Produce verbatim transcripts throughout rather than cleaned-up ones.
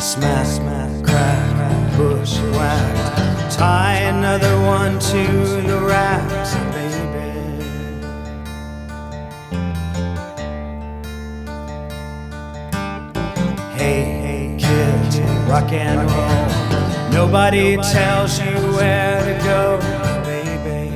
Smack, smack, crack, bushwhacked. Tie another one to the racks, baby. Hey, hey, kids, rock and roll. Nobody tells you where to go, baby.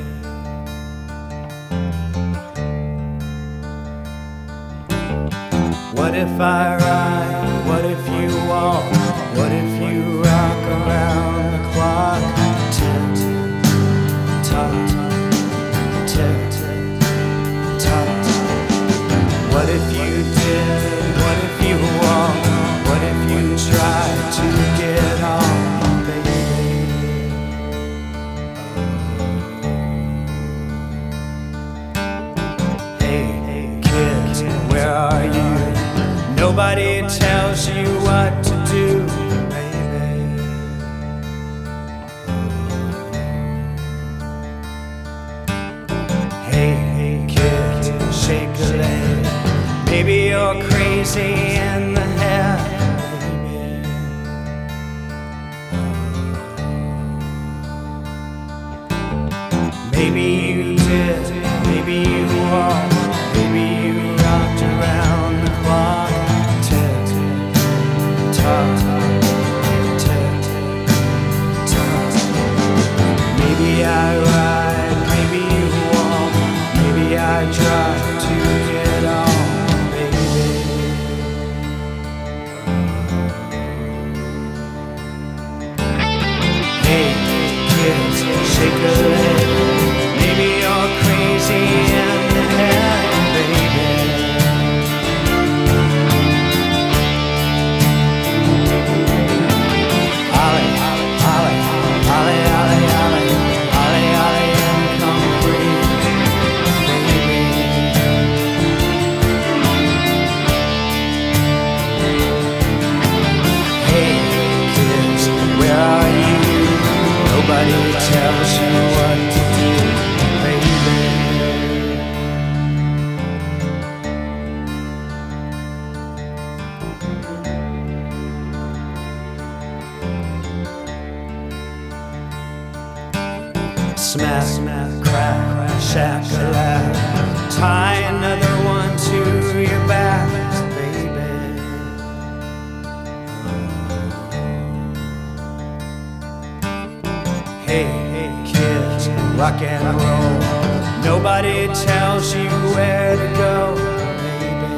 What if I ride? What if you walk? What if you rock around the clock? Tick, tock, tick, tock. What if you did? What if you walk? What if you tried to get on, baby? Hey, hey, kids, where are you? Nobody tells you what to do, baby. Hey, hey, kid, shake a leg. Maybe you're crazy in the head, baby. Maybe you did, maybe you walked, maybe you rocked around the clock. Maybe I ride, maybe you walk, maybe I try to get on, baby. Hey, kids, shake a leg. Maybe you're crazy in the head, baby. Nobody tells you what to do, baby. Smack, smack, crack, shack-a-lack. Tie another one to your back, baby. Hey, hey, kids, rock and roll. Nobody tells you where to go, baby.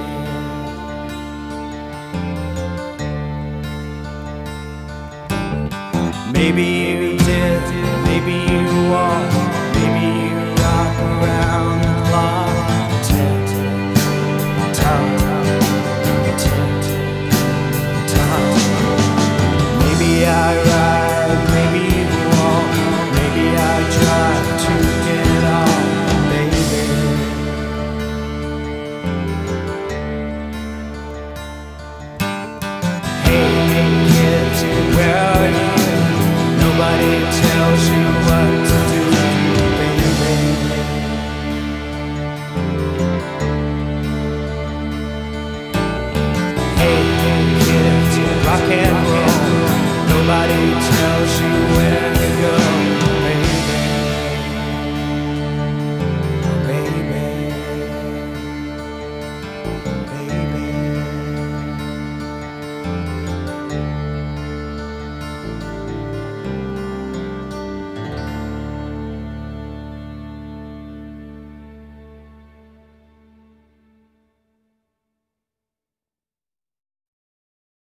Maybe you did, maybe you walked, maybe you rock around the clock. Tick, tock, tick, tock. Maybe I ride, maybe you walk, maybe I try to get on, baby. Hey, hey, kids, where are you? Nobody tells you what to do, baby. Hey, hey, kids, rock and roll. Nobody tells you where